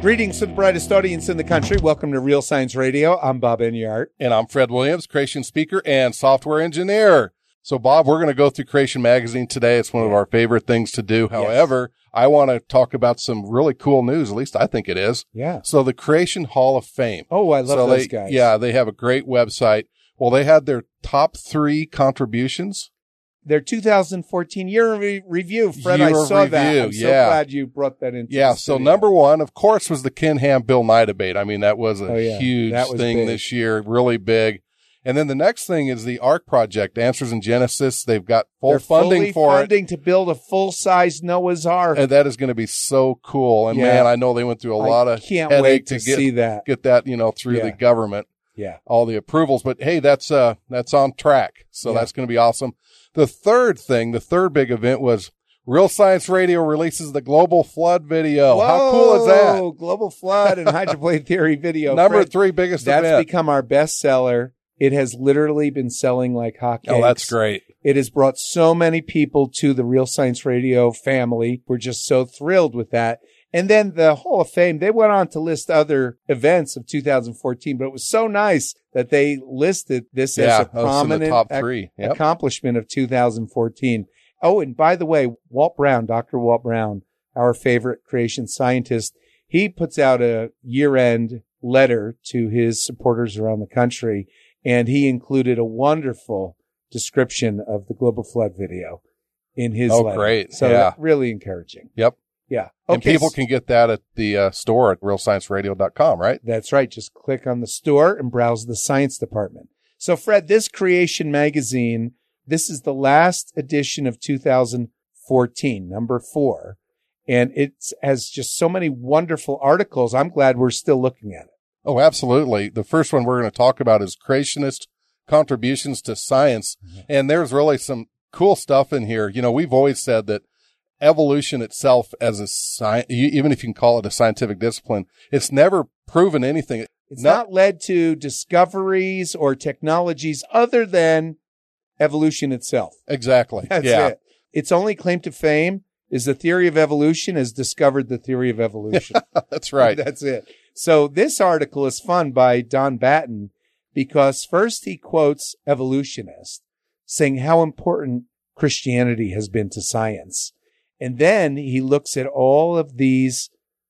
Greetings to the brightest audience in the country. Welcome to Real Science Radio. I'm Bob Enyart. And I'm Fred Williams, creation speaker and software engineer. So, Bob, we're going to go through Creation Magazine today. It's one of our favorite things to do. However, I want to talk about some really cool news. At least I think it is. Yeah. So the Creation Hall of Fame. Oh, I love those guys. Yeah, they have a great website. Well, they had their top 3 contributions. Their 2014 year review. Fred, I saw that. I'm so glad you brought that into the so studio. number 1, of course, was the Ken Ham Bill Nye debate. I mean, that was a huge thing big this year, really big. And then the next thing is the ARC project, Answers in Genesis. They've got full funding for funding to build a full-size Noah's Ark. And that is going to be so cool. And man, I know they went through a lot of headache to see that. Get that, through the government. Yeah. All the approvals. But hey, that's on track. So that's going to be awesome. The third big event was Real Science Radio releases the Global Flood video. Whoa, how cool is that? Global Flood and hydroplane theory video. Number Fred, 3 biggest that's event. Become our bestseller. It has literally been selling like hotcakes. Oh, that's great. It has brought so many people to the Real Science Radio family. We're just so thrilled with that. And then the Hall of Fame, they went on to list other events of 2014, but it was so nice that they listed this as a prominent top 3 accomplishment of 2014. Oh, and by the way, Dr. Walt Brown, our favorite creation scientist, he puts out a year-end letter to his supporters around the country, and he included a wonderful description of the Global Flood video in his letter. Oh, great. So really encouraging. Yep. Yeah. Okay. And people can get that at the store at realscienceradio.com, right? That's right. Just click on the store and browse the science department. So, Fred, this Creation Magazine, this is the last edition of 2014, number 4. And it has just so many wonderful articles. I'm glad we're still looking at it. Oh, absolutely. The first one we're going to talk about is Creationist Contributions to Science. Mm-hmm. And there's really some cool stuff in here. We've always said that evolution itself as a science, even if you can call it a scientific discipline, it's never proven anything. It's not led to discoveries or technologies other than evolution itself. Exactly. That's it. Its only claim to fame is the theory of evolution has discovered the theory of evolution. That's right. That's it. So this article is fun by Don Batten because first he quotes evolutionists saying how important Christianity has been to science. And then he looks at all of these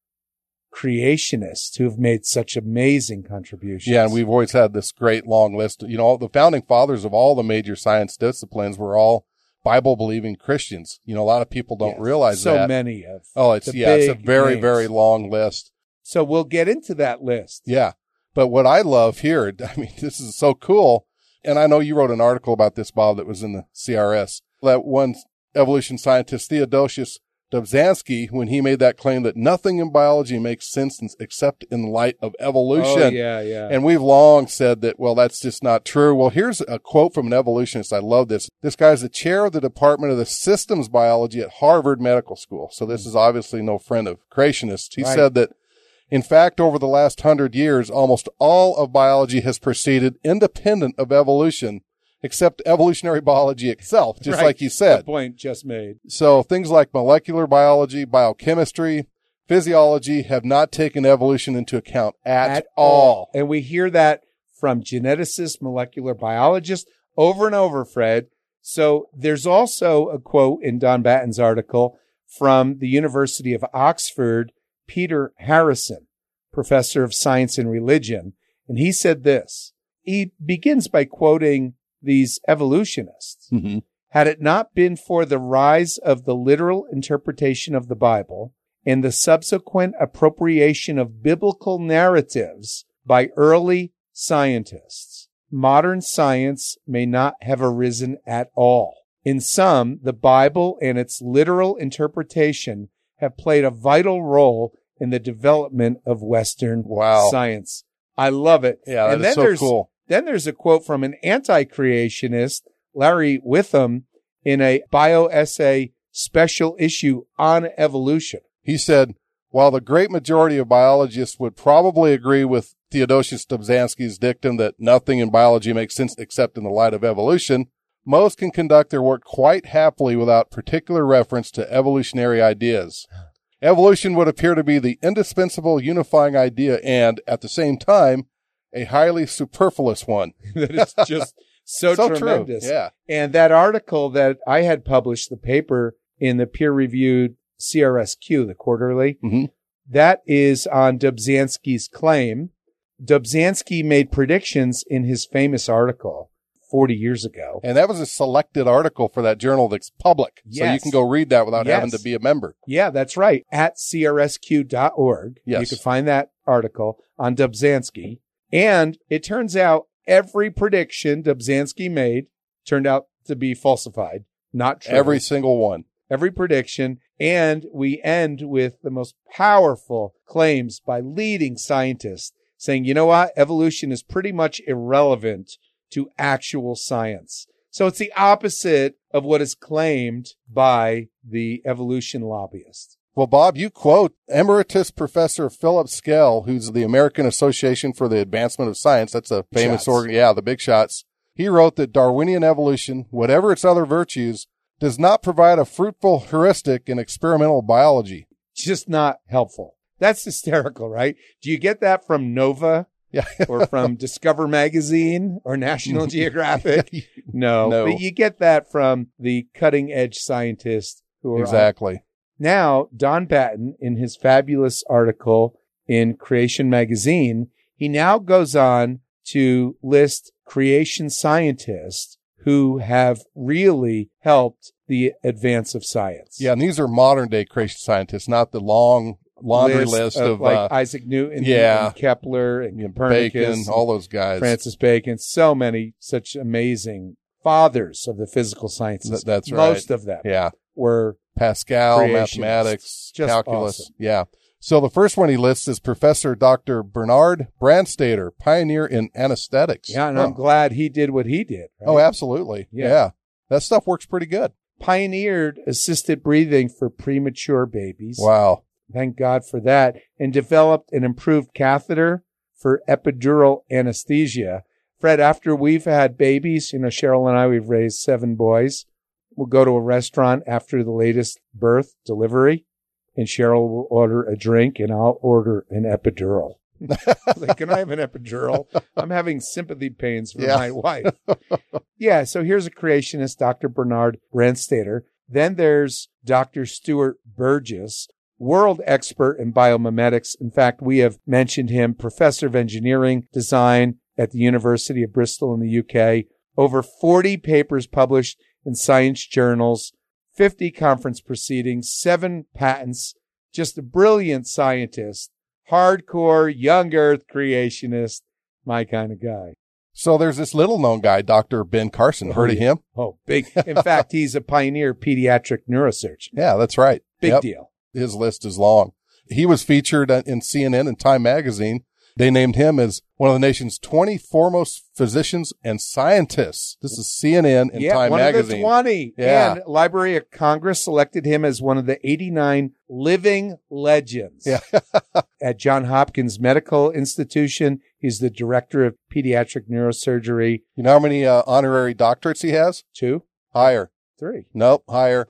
creationists who have made such amazing contributions. Yeah, and we've always had this great long list. The founding fathers of all the major science disciplines were all Bible-believing Christians. A lot of people don't realize that. So many of it's a very, very long list. So we'll get into that list. Yeah. But what I love here, this is so cool. And I know you wrote an article about this, Bob, that was in the CRS. That one evolution scientist, Theodosius Dobzhansky, when he made that claim that nothing in biology makes sense except in light of evolution. Oh, yeah. And we've long said that, that's just not true. Well, here's a quote from an evolutionist. I love this. This guy's the chair of the Department of the Systems Biology at Harvard Medical School. So this is obviously no friend of creationists. He said that, in fact, over the last 100 years, almost all of biology has proceeded independent of evolution, except evolutionary biology itself, just like you said. The point just made. So things like molecular biology, biochemistry, physiology have not taken evolution into account at all. And we hear that from geneticists, molecular biologists over and over, Fred. So there's also a quote in Don Batten's article from the University of Oxford, Peter Harrison, professor of science and religion. And he said this. He begins by quoting these evolutionists. Mm-hmm. Had it not been for the rise of the literal interpretation of the Bible and the subsequent appropriation of biblical narratives by early scientists, modern science may not have arisen at all. In sum, the Bible and its literal interpretation have played a vital role in the development of Western science. I love it. Yeah, that is so cool. Then there's a quote from an anti-creationist, Larry Witham, in a bioessay special issue on evolution. He said, while the great majority of biologists would probably agree with Theodosius Dobzhansky's dictum that nothing in biology makes sense except in the light of evolution, most can conduct their work quite happily without particular reference to evolutionary ideas. Evolution would appear to be the indispensable unifying idea and, at the same time, a highly superfluous one. That is just so tremendous. True. Yeah. And that article that I had published, the paper in the peer-reviewed CRSQ, the quarterly, that is on Dobzhansky's claim. Dobzhansky made predictions in his famous article 40 years ago. And that was a selected article for that journal that's public. Yes. So you can go read that without having to be a member. Yeah, that's right. At crsq.org. Yes. You can find that article on Dobzhansky. And it turns out every prediction Dobzhansky made turned out to be falsified. Not true. Every single one. Every prediction. And we end with the most powerful claims by leading scientists saying, you know what? Evolution is pretty much irrelevant to actual science. So it's the opposite of what is claimed by the evolution lobbyists. Well, Bob, you quote Emeritus Professor Philip Skell, who's the American Association for the Advancement of Science. That's a famous organ. Yeah, the big shots. He wrote that Darwinian evolution, whatever its other virtues, does not provide a fruitful heuristic in experimental biology. Just not helpful. That's hysterical, right? Do you get that from Nova? Yeah. Or from Discover Magazine or National Geographic? No. But you get that from the cutting edge scientists who are exactly. Now, Don Batten, in his fabulous article in Creation Magazine, he now goes on to list creation scientists who have really helped the advance of science. Yeah, and these are modern day creation scientists, not the long laundry list of like Isaac Newton and Kepler and Copernicus, Bacon, all those guys. Francis Bacon, so many such amazing fathers of the physical sciences. That's right. Most of them were Pascal, mathematics, calculus. Awesome. Yeah. So the first one he lists is Professor Dr. Bernard Brandstatter, pioneer in anesthetics. Yeah, and I'm glad he did what he did. Right? Oh, absolutely. Yeah. That stuff works pretty good. Pioneered assisted breathing for premature babies. Wow. Thank God for that. And developed an improved catheter for epidural anesthesia. Fred, after we've had babies, Cheryl and I, we've raised 7 boys. We'll go to a restaurant after the latest birth delivery, and Cheryl will order a drink, and I'll order an epidural. Like, can I have an epidural? I'm having sympathy pains for my wife. Yeah, so here's a creationist, Dr. Bernard Brandstatter. Then there's Dr. Stuart Burgess, world expert in biomimetics. In fact, we have mentioned him, professor of engineering design at the University of Bristol in the UK. Over 40 papers published in science journals, 50 conference proceedings, 7 patents, just a brilliant scientist, hardcore, young earth creationist, my kind of guy. So there's this little known guy, Dr. Ben Carson. Heard of him? Oh, big. In fact, he's a pioneer pediatric neurosurgeon. Yeah, that's right. Big deal. His list is long. He was featured in CNN and Time Magazine. They named him as one of the nation's 20 foremost physicians and scientists. This is CNN and Time Magazine. One of the 20. Yeah. And Library of Congress selected him as one of the 89 living legends. Yeah. At Johns Hopkins Medical Institution, he's the director of pediatric neurosurgery. You know how many honorary doctorates he has? 2? Higher. 3. Nope, higher.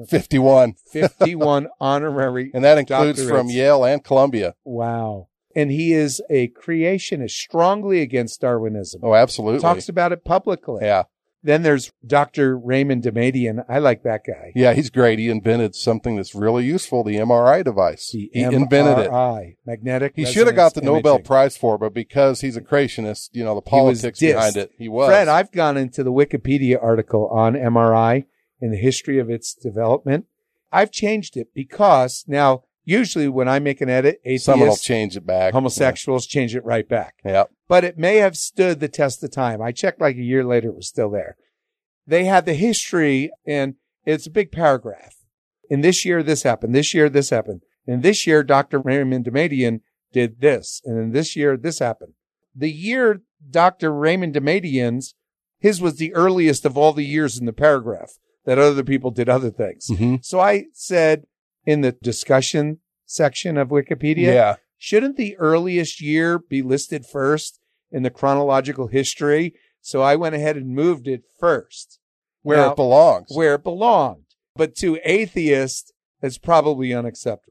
51. 51 honorary. And that includes from Yale and Columbia. Wow. And he is a creationist, strongly against Darwinism. Oh, absolutely. Talks about it publicly. Yeah. Then there's Dr. Raymond Damadian. I like that guy. Yeah, he's great. He invented something that's really useful, the MRI device. He invented it. Magnetic. He should have got the Nobel Prize for it, but because he's a creationist, the politics behind it, he was. Fred, I've gone into the Wikipedia article on MRI and the history of its development. I've changed it because now, usually when I make an edit, atheists, someone will change it back. Homosexuals change it right back. Yeah. But it may have stood the test of time. I checked like a year later, it was still there. They had the history, and it's a big paragraph. In this year, this happened. This year, this happened. And this year, Dr. Raymond Damadian did this. And in this year, this happened. The year Dr. Raymond Damadian's, his was the earliest of all the years in the paragraph that other people did other things. Mm-hmm. So I said in the discussion section of Wikipedia, shouldn't the earliest year be listed first in the chronological history? So I went ahead and moved it first. Where it belongs. Where it belonged. But to atheists, it's probably unacceptable.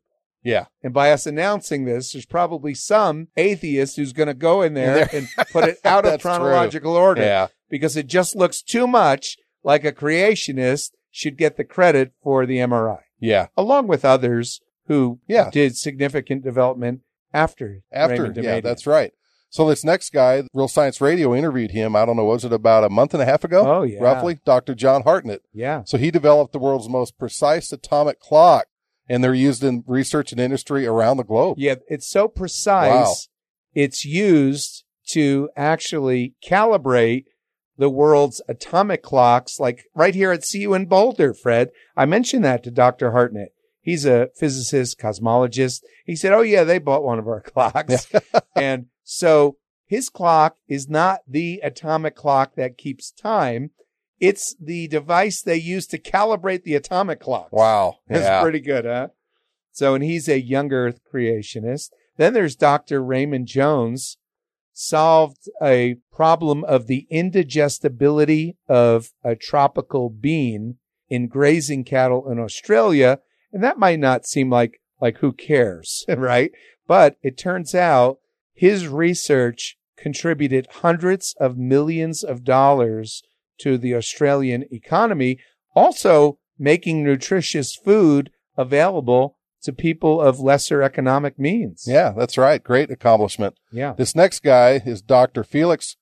Yeah. And by us announcing this, there's probably some atheist who's going to go in there and put it out of That's chronological order. Yeah. Because it just looks too much like a creationist should get the credit for the MRI, Yeah. along with others who Yeah. did significant development after Raymond Yeah, Damadian. that's right. So this next guy, Real Science Radio interviewed him, I don't know, was it about a month and a half ago? Oh, yeah. Roughly, Dr. John Hartnett. Yeah. So he developed the world's most precise atomic clock, and they're used in research and industry around the globe. Yeah, it's so precise. Wow. It's used to actually calibrate the world's atomic clocks, like right here at CU in Boulder, Fred. I mentioned that to Dr. Hartnett. He's a physicist, cosmologist. He said, oh, yeah, they bought one of our clocks. And so his clock is not the atomic clock that keeps time. It's the device they use to calibrate the atomic clocks. Wow. That's Yeah. pretty good, huh? So, and he's a young Earth creationist. Then there's Dr. Raymond Jones, solved a problem of the indigestibility of a tropical bean in grazing cattle in Australia. And that might not seem like who cares, right? But it turns out his research contributed hundreds of millions of dollars to the Australian economy, also making nutritious food available to people of lesser economic means. Yeah, that's right. Great accomplishment. Yeah. This next guy is Dr. Felix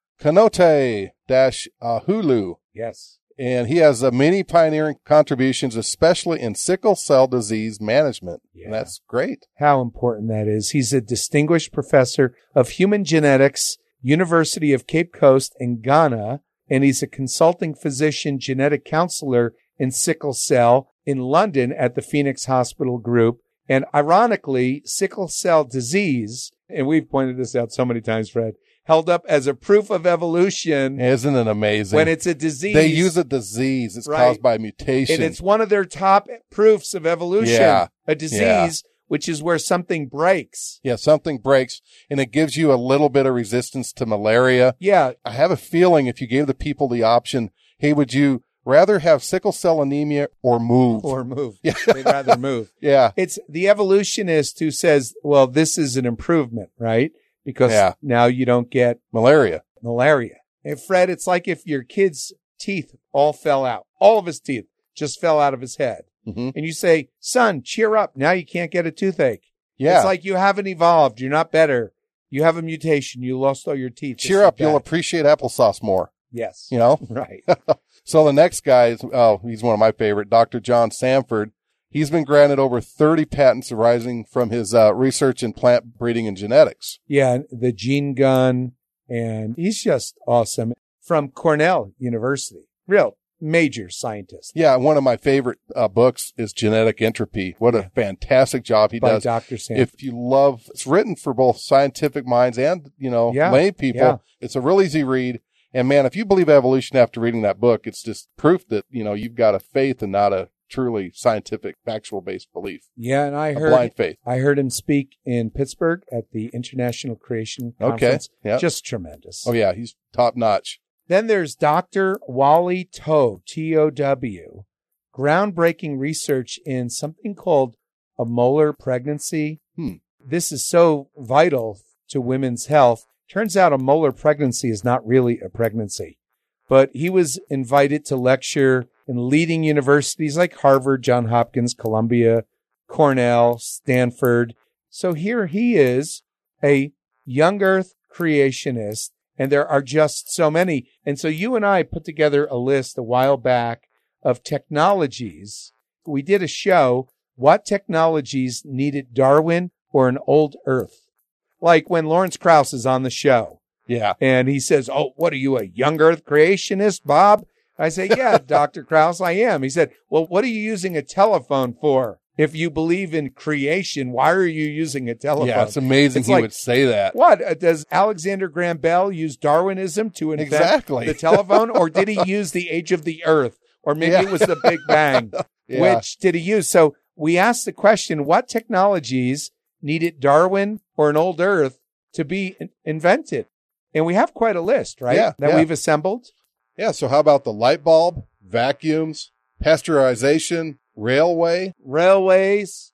Kanote-Hulu, Yes. and he has many pioneering contributions, especially in sickle cell disease management. Yeah. And that's great. How important that is. He's a distinguished professor of human genetics, University of Cape Coast in Ghana, and he's a consulting physician genetic counselor in sickle cell in London at the Phoenix Hospital Group. And ironically, sickle cell disease, and we've pointed this out so many times, Fred, held up as a proof of evolution Isn't it amazing? when it's a disease. They use a disease. It's Right. caused by mutation. And it's one of their top proofs of evolution. Yeah. A disease, which is where something breaks. Yeah, something breaks, and it gives you a little bit of resistance to malaria. Yeah. I have a feeling if you gave the people the option, hey, would you rather have sickle cell anemia or move? Or move. Yeah. They'd rather move. Yeah. It's the evolutionist who says, well, this is an improvement, right? Because Yeah. now you don't get Malaria. malaria. And Fred, it's like if your kid's teeth all fell out. All of his teeth just fell out of his head. Mm-hmm. And you say, son, cheer up. Now you can't get a toothache. Yeah. It's like you haven't evolved. You're not better. You have a mutation. You lost all your teeth. This Cheer is up. You'll bad. appreciate applesauce more, Yes. you know? Right. So the next guy is, he's one of my favorite, Dr. John Sanford. He's been granted over 30 patents arising from his research in plant breeding and genetics. Yeah. The gene gun. And he's just awesome. From Cornell University. Real major scientist. Yeah, one of my favorite books is Genetic Entropy. What a fantastic job he By does. Dr. Sanford. If you love, it's written for both scientific minds and, Yeah, lay people. yeah. It's a real easy read. And man, if you believe evolution after reading that book, it's just proof that, you've got a faith and not a truly scientific, factual based belief. Yeah. And I A heard blind faith. him speak in Pittsburgh at the International Creation Okay. Conference. Yeah. Just tremendous. Oh yeah, he's top notch. Then there's Dr. Wally Tow, T-O-W, groundbreaking research in something called a molar pregnancy. This is so vital to women's health. Turns out a molar pregnancy is not really a pregnancy, but he was invited to lecture in leading universities like Harvard, Johns Hopkins, Columbia, Cornell, Stanford. So here he is, a young earth creationist, and there are just so many. And so you and I put together a list a while back of technologies. We did a show, what technologies needed Darwin or an old earth? Like when Lawrence Krauss is on the show Yeah. and he says, oh, what are you, a young earth creationist, Bob? I say, yeah, Dr. Krauss, I am. He said, well, what are you using a telephone for? If you believe in creation, why are you using a telephone? Yeah, it's amazing It's he like, would say that. What? Does Alexander Graham Bell use Darwinism to invent Exactly. the telephone? Or did he use the age of the earth? Or maybe it was the Big Bang. Yeah. Which did he use? So we asked the question, what technologies needed Darwin or an old earth to be invented? And we have quite a list, right? Yeah, that yeah. we've assembled. Yeah, so how about the light bulb, vacuums, pasteurization, railway? Railways,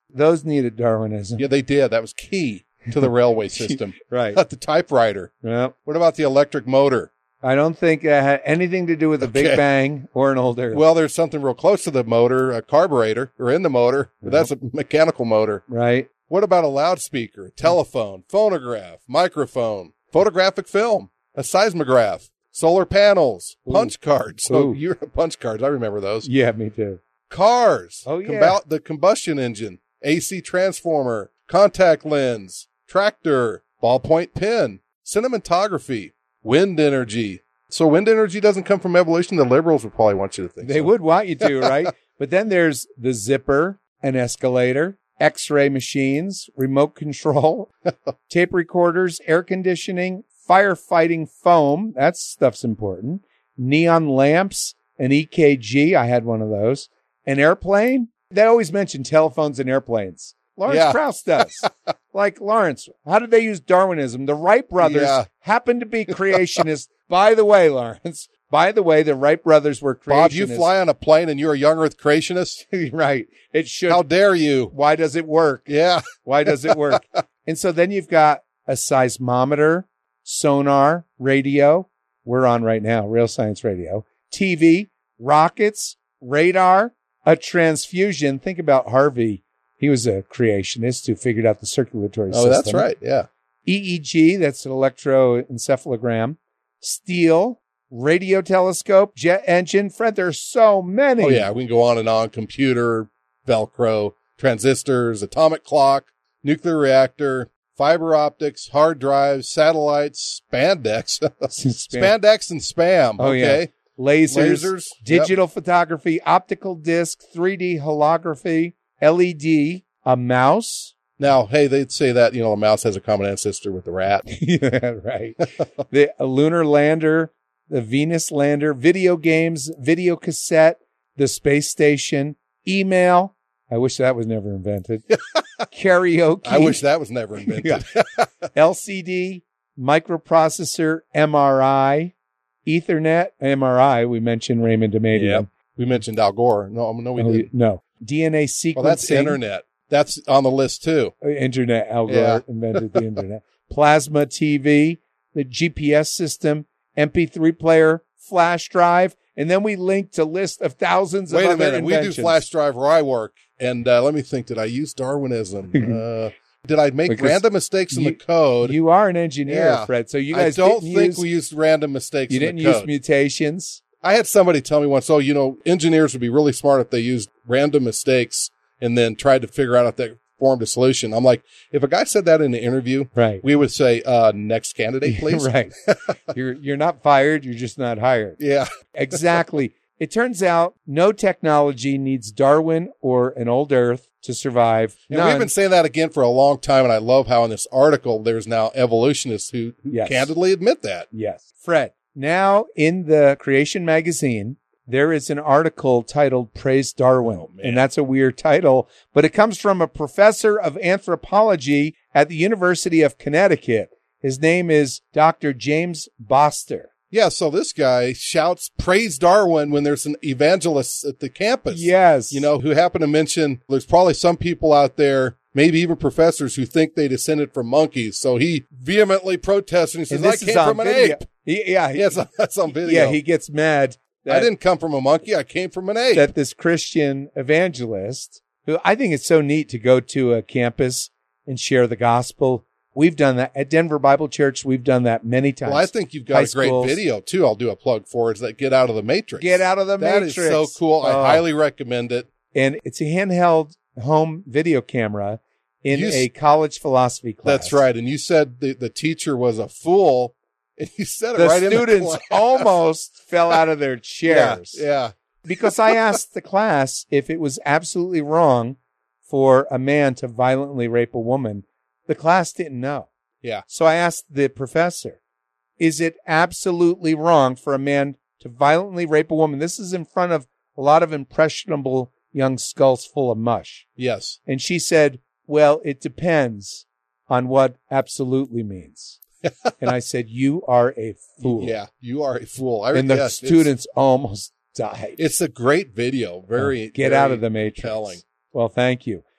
Those needed Darwinism. Yeah, they did. That was key to the railway system. Right. Not the typewriter. Well, What about the electric motor? I don't think it had anything to do with the Big Okay. Bang or an old Earth. Well, there's something real close to the motor, a carburetor, or in the motor. But that's a mechanical motor. Right. What about a loudspeaker, a telephone, phonograph, microphone, photographic film, a seismograph, solar panels, punch cards? So Ooh. you're punch cards. I remember those. Yeah, me too. Cars. Oh, yeah. The combustion engine, AC transformer, contact lens, tractor, ballpoint pen, cinematography, wind energy. So wind energy doesn't come from evolution. The liberals would probably want you to think They so. would want you to, right? But then there's the zipper, an escalator, X-ray machines, remote control, tape recorders, air conditioning, firefighting foam. That stuff's important. Neon lamps, an EKG. I had one of those. An airplane. They always mention telephones and airplanes. Lawrence Yeah. Krauss does. Like, Lawrence, how did they use Darwinism? The Wright brothers Yeah. happened to be creationists. By the way, Lawrence, the Wright brothers were creationists. Bob, you fly on a plane and you're a young Earth creationist? Right. It should. How dare you? Why does it work? Yeah. Why does it work? And so then you've got a seismometer, sonar, radio. We're on right now, Real Science Radio, TV, rockets, radar, a transfusion. Think about Harvey. He was a creationist who figured out the circulatory system. Oh, that's right. Yeah. EEG, that's an electroencephalogram. Steel, radio telescope, jet engine. Fred, there's so many. Oh, yeah. We can go on and on. Computer, Velcro, transistors, atomic clock, nuclear reactor, fiber optics, hard drives, satellites, spandex. Spandex and spam. Oh, okay. yeah. Lasers, Lasers. digital photography, optical disc, 3D holography, LED, a mouse. Now, hey, they'd say that, a mouse has a common ancestor with the rat. Yeah, right. A lunar lander, the Venus lander, video games, video cassette, the space station, email. I wish that was never invented. Karaoke. I wish that was never invented. LCD, microprocessor, MRI, Ethernet, MRI. We mentioned Raymond Damadian. Yeah. We mentioned Al Gore. No, we didn't. No. DNA sequencing. Well, that's internet. That's on the list too. Internet. Al Gore Yeah. invented the internet. Plasma TV, the GPS system, MP3 player, flash drive, and then we linked a list of thousands of Wait a other minute. inventions. We do flash drive where I work. And let me think, did I use Darwinism? Did I make Because random mistakes in the code? You are an engineer, Yeah. Fred. So you I guys don't didn't think use, we used random mistakes you in didn't the use code. mutations. I had somebody tell me once, engineers would be really smart if they used random mistakes and then tried to figure out if they formed a solution. I'm like, if a guy said that in an interview, Right. we would say, next candidate, please. Right. You're not fired. You're just not hired. Yeah. Exactly. It turns out no technology needs Darwin or an old Earth to survive. And None. we've been saying that again for a long time. And I love how in this article, there's now evolutionists who Yes. candidly admit that. Yes. Fred, now in the Creation magazine, there is an article titled Praise Darwin. Oh, man. And that's a weird title, but it comes from a professor of anthropology at the University of Connecticut. His name is Dr. James Boster. Yeah. So this guy shouts praise Darwin when there's an evangelist at the campus. Yes. Who happen to mention there's probably some people out there, maybe even professors who think they descended from monkeys. So he vehemently protests and he says, And I this is came on from an video. ape. Yes. That's on video. Yeah, he gets mad I didn't come from a monkey. I came from an ape. that this Christian evangelist, who I think it's so neat to go to a campus and share the gospel. We've done that at Denver Bible Church. We've done that many times. Well, I think you've got High a great schools. video too. I'll do a plug for is that Get Out of the Matrix. Get Out of the That Matrix. is so cool. I Oh. highly recommend it. And it's a handheld home video camera in You s- a college philosophy class. That's right. And you said the teacher was a fool, and you said it The right in the students class. almost fell out of their chairs. Yeah. Because I asked the class if it was absolutely wrong for a man to violently rape a woman. The class didn't know. Yeah. So I asked the professor, is it absolutely wrong for a man to violently rape a woman? This is in front of a lot of impressionable young skulls full of mush. Yes. And she said, well, it depends on what absolutely means. And I said, you are a fool. Yeah. You are a fool. And the yes, students almost died. It's a great video. Very Get very out of the matrix. compelling. Well, thank you.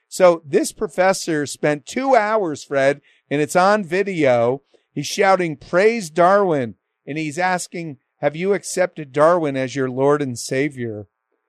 So this professor spent 2 hours, Fred, and it's on video. He's shouting, "Praise Darwin." And he's asking, have you accepted Darwin as your Lord and Savior?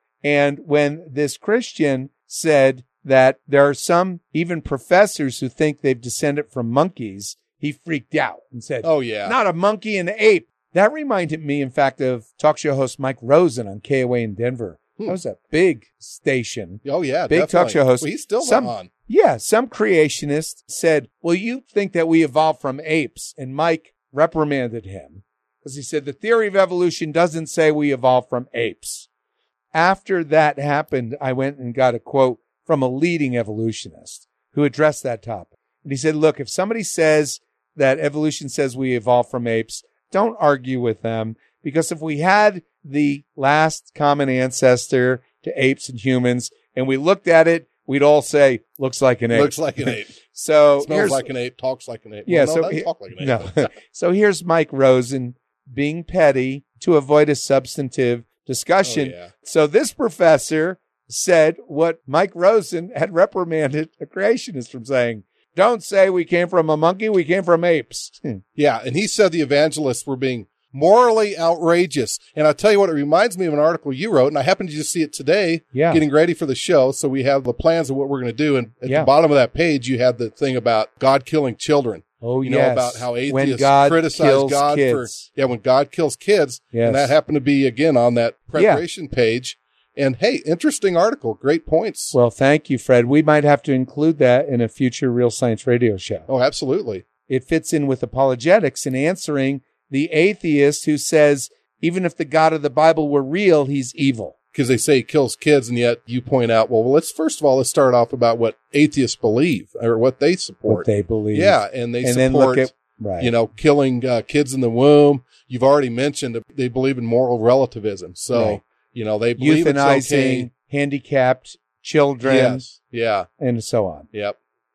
And when this Christian said that there are some even professors who think they've descended from monkeys, he freaked out and said, Oh, yeah. not a monkey, an ape. That reminded me, in fact, of talk show host Mike Rosen on KOA in Denver. That was a big station. Oh, yeah. Big definitely. talk show host. Well, he's still on. Yeah. Some creationists said, well, you think that we evolved from apes. And Mike reprimanded him because he said the theory of evolution doesn't say we evolved from apes. After that happened, I went and got a quote from a leading evolutionist who addressed that topic. And he said, look, if somebody says that evolution says we evolved from apes, don't argue with them, because if we had the last common ancestor to apes and humans and we looked at it, we'd all say, looks like an ape. Looks like an ape. So smells like an ape, talks like an ape. Yeah, well, so doesn't talk like an ape. No. So here's Mike Rosen being petty to avoid a substantive discussion. Oh, yeah. So this professor said what Mike Rosen had reprimanded a creationist from saying. Don't say we came from a monkey, we came from apes. Yeah, and he said the evangelists were being morally outrageous. And I'll tell you what, it reminds me of an article you wrote, and I happened to just see it today, getting ready for the show. So we have the plans of what we're going to do. And at the bottom of that page, you have the thing about God killing children. Oh, you know, about how atheists when God criticize God kids. when God kills kids. Yes. And that happened to be, again, on that preparation page. And hey, interesting article. Great points. Well, thank you, Fred. We might have to include that in a future Real Science Radio show. Oh, absolutely. It fits in with apologetics and answering the atheist who says, even if the God of the Bible were real, he's evil. Because they say he kills kids, and yet you point out, well, let's start off about what atheists believe or what they support. What they believe. Yeah, and they support, then look at, right. Killing kids in the womb. You've already mentioned that they believe in moral relativism. So, right. They believe euthanizing it's okay. handicapped children. Yes. Yeah. And so on. Yep.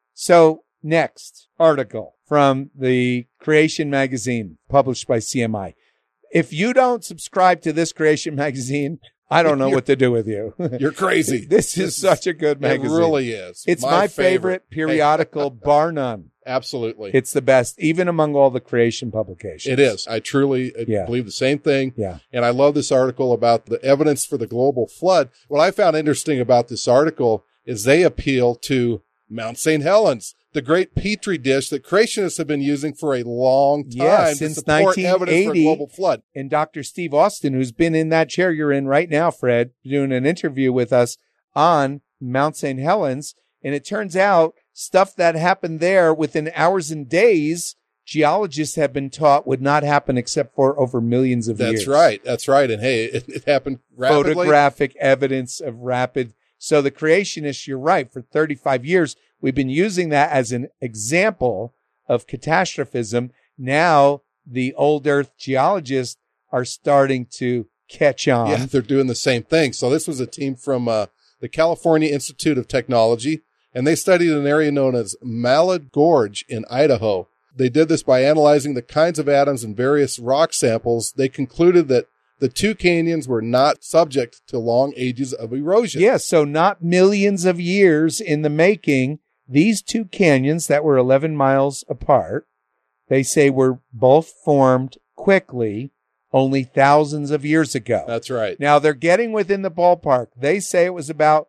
So next article from the Creation Magazine published by CMI. If you don't subscribe to this Creation Magazine, I don't know what to do with you. You're crazy. This is such a good magazine. It really is. It's my favorite periodical, bar none. Absolutely. It's the best, even among all the creation publications. It is. I truly believe the same thing. Yeah. And I love this article about the evidence for the global flood. What I found interesting about this article is they appeal to Mount St. Helens, the great petri dish that creationists have been using for a long time since to support 1980, evidence for a global flood. And Dr. Steve Austin, who's been in that chair you're in right now, Fred, doing an interview with us on Mount St. Helens. And it turns out stuff that happened there within hours and days, geologists have been taught would not happen except for over millions of years. That's right. And hey, it happened rapidly. Photographic evidence of rapid. So the creationists, you're right, for 35 years, we've been using that as an example of catastrophism. Now the old Earth geologists are starting to catch on. Yeah, they're doing the same thing. So this was a team from the California Institute of Technology, and they studied an area known as Mallard Gorge in Idaho. They did this by analyzing the kinds of atoms in various rock samples. They concluded that the two canyons were not subject to long ages of erosion. Yes, so not millions of years in the making. These two canyons that were 11 miles apart, they say were both formed quickly only thousands of years ago. That's right. Now they're getting within the ballpark. They say it was about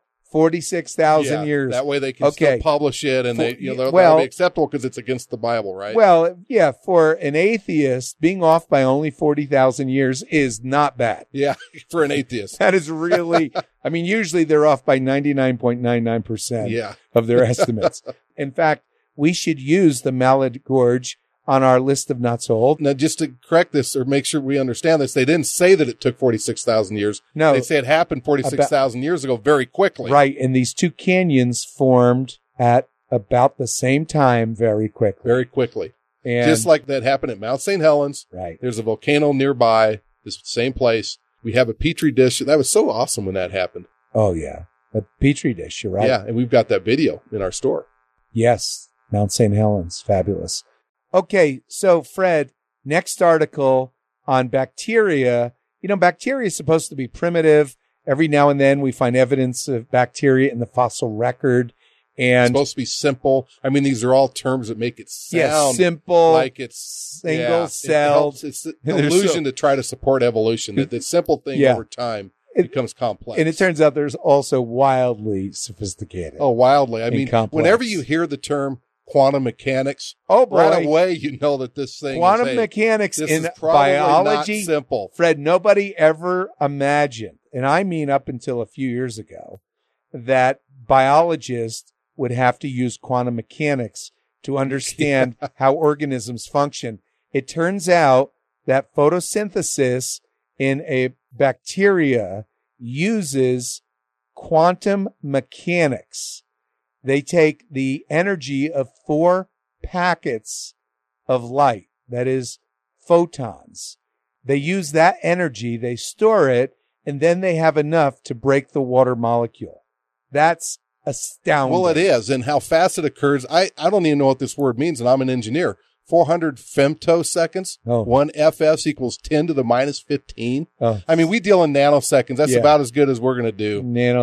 46,000 years. That way they can still publish it, and that'll be acceptable because it's against the Bible, right? Well, yeah, for an atheist, being off by only 40,000 years is not bad. Yeah, for an atheist. That is really, I mean, usually they're off by 99.99% of their estimates. In fact, we should use the Mallard Gorge on our list of not so old. Now, just to correct this or make sure we understand this, they didn't say that it took 46,000 years. No. They say it happened 46,000 years ago very quickly. Right. And these two canyons formed at about the same time very quickly. Very quickly. And just like that happened at Mount St. Helens. Right. There's a volcano nearby, this same place. We have a petri dish. That was so awesome when that happened. Oh, yeah. A petri dish. You're right. Yeah. And we've got that video in our store. Yes. Mount St. Helens. Fabulous. Okay, so Fred, next article on bacteria. You know, bacteria is supposed to be primitive. Every now and then we find evidence of bacteria in the fossil record. And supposed to be simple. I mean, these are all terms that make it sound simple, like it's single celled. It's the illusion to try to support evolution, that the simple thing over time becomes complex. And it turns out there's also wildly sophisticated. Oh, wildly. I mean, complex. Whenever you hear the term quantum mechanics, oh boy, right away you know that this thing quantum mechanics this in is probably biology, not simple. Fred, nobody ever imagined, and I mean up until a few years ago, that biologists would have to use quantum mechanics to understand how organisms function. It turns out that photosynthesis in a bacteria uses quantum mechanics. They take the energy of 4 packets of light, that is photons. They use that energy, they store it, and then they have enough to break the water molecule. That's astounding. Well, it is. And how fast it occurs, I don't even know what this word means, and I'm an engineer. 400 femtoseconds. Oh. 1 FS equals 10 to the minus 15. Oh. I mean, we deal in nanoseconds. That's about as good as we're going to do.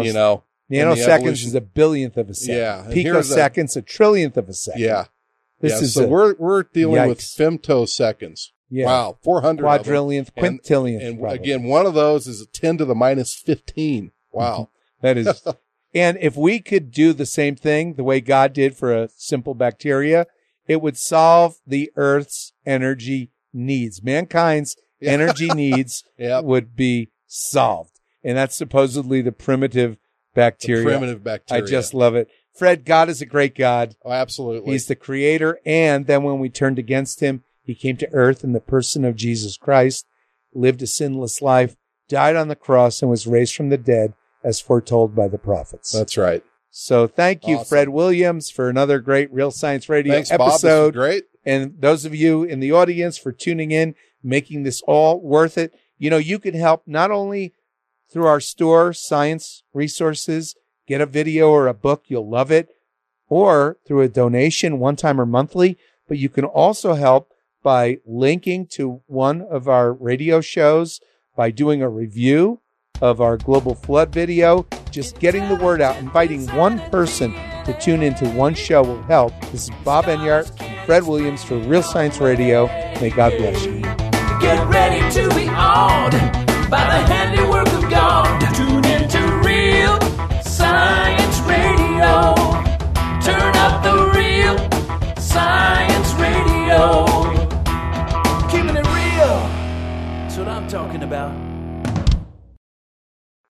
Nanoseconds is a billionth of a second. Yeah. Picoseconds, a trillionth of a second. Yeah. So we're dealing with femtoseconds. Yeah. Wow. 400. Quadrillionth, quintillionth. And again, one of those is a 10 to the minus 15. Wow. That is. And if we could do the same thing the way God did for a simple bacteria, it would solve the Earth's energy needs. Mankind's energy needs would be solved. And that's supposedly the primitive bacteria. I just love it. Fred, God is a great God. Oh, absolutely. He's the creator. And then when we turned against him, he came to earth in the person of Jesus Christ, lived a sinless life, died on the cross, and was raised from the dead as foretold by the prophets. That's right. So thank you, Fred Williams, for another great Real Science Radio episode. Bob. This was great. And those of you in the audience for tuning in, making this all worth it. You know, you can help not only through our store, Science Resources, get a video or a book, you'll love it, or through a donation, one time or monthly, but you can also help by linking to one of our radio shows, by doing a review of our global flood video. Just getting the word out, inviting one person to tune into one show will help. This is Bob Enyart and Fred Williams for Real Science Radio. May God bless you. Get ready to be awed by the handiwork of God. Tune into Real Science Radio. Turn up the Real Science Radio. Keeping it real. That's what I'm talking about.